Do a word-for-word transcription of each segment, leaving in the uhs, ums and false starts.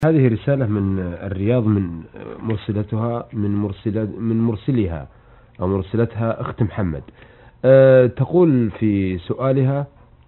هذه رسالة من الرياض، من مرسلتها من مرسلة من مرسلها أو مرسلتها أخت محمد. أه تقول في سؤالها: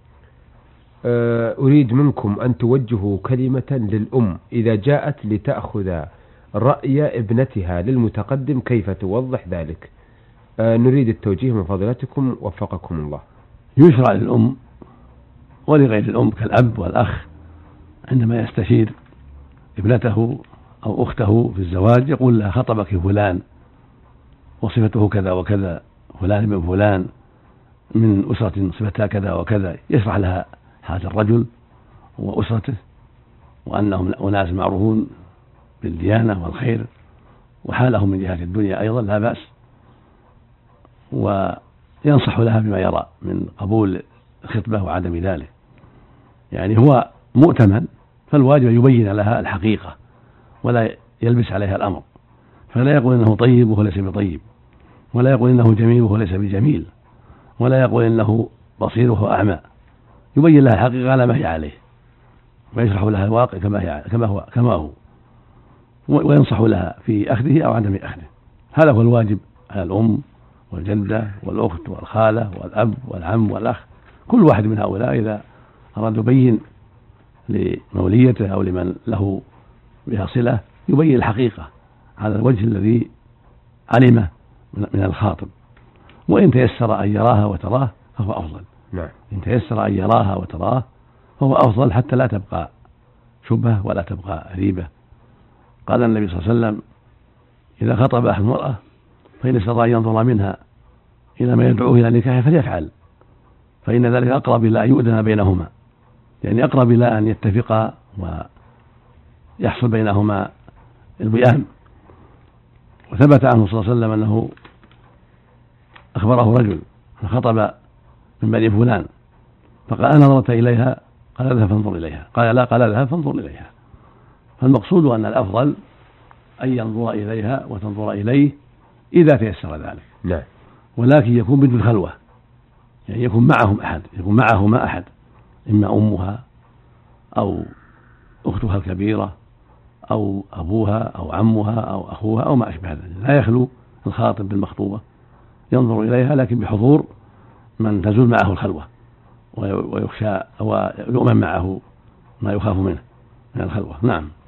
أه أريد منكم أن توجهوا كلمة للأم إذا جاءت لتأخذ رأي ابنتها للمتقدم، كيف توضح ذلك؟ أه نريد التوجيه من فضيلتكم وفقكم الله. يشرع للأم ولغير الأم كالأب والأخ عندما يستشير ابنته أو أخته في الزواج يقول لها: خطبك فلان وصفته كذا وكذا، فلان من فلان من أسرة صفتها كذا وكذا، يشرح لها حال الرجل وأسرته وأنهم أناس معروفون بالديانة والخير، وحالهم من جهة الدنيا أيضا لا بأس، وينصح لها بما يرى من قبول الخطبة وعدم ذلك. يعني هو مؤتمن، فالواجب يبين لها الحقيقة ولا يلبس عليها الأمر، فلا يقول إنه طيب وهو ليس بطيب، ولا يقول إنه جميل وهو ليس بجميل، ولا يقول إنه بصير وهو أعمى. يبين لها الحقيقة على ما هي عليه، ويشرح لها الواقع كما هي كما هو كما هو وينصح لها في أخذه أو عدم أخذه. هذا هو الواجب على الأم والجدة والأخت والخالة والأب والعم والأخ. كل واحد من هؤلاء إذا أراد يبين لموليته أو لمن له بها صلة يبين الحقيقة على الوجه الذي علمه من الخاطب، وإن تيسر أن يراها وتراه فهو أفضل. نعم. إن تيسر أن يراها وتراه فهو أفضل حتى لا تبقى شبهة ولا تبقى ريبة. قال النبي صلى الله عليه وسلم: إذا خطب أحد المرأة فإن استطاع أن ينظر منها إلى ما يدعوه إلى نكاحه فليفعل، فإن ذلك أقرب إلى أن يؤذن بينهما، يعني أقرب إلى أن يتفقا ويحصل بينهما الوئام. وثبت عنه صلى الله عليه وسلم أنه أخبره رجل خطب من بني فلان فقال: أنا نظرت إليها، قال: اذهب فانظر إليها، قال: لا، قال: اذهب فانظر إليها. فالمقصود أن الأفضل أن ينظر إليها وتنظر إليه إذا تيسر ذلك. نعم. ولكن يكون بدون خلوة، يعني يكون معهم أحد، يكون معهما أحد، إما أمها أو أختها الكبيرة أو أبوها أو عمها أو أخوها أو ما أشبه ذلك. لا يخلو الخاطب بالمخطوبة، ينظر إليها لكن بحضور من تزول معه الخلوة ويخشى ويؤمن معه ما يخاف منه من الخلوة. نعم.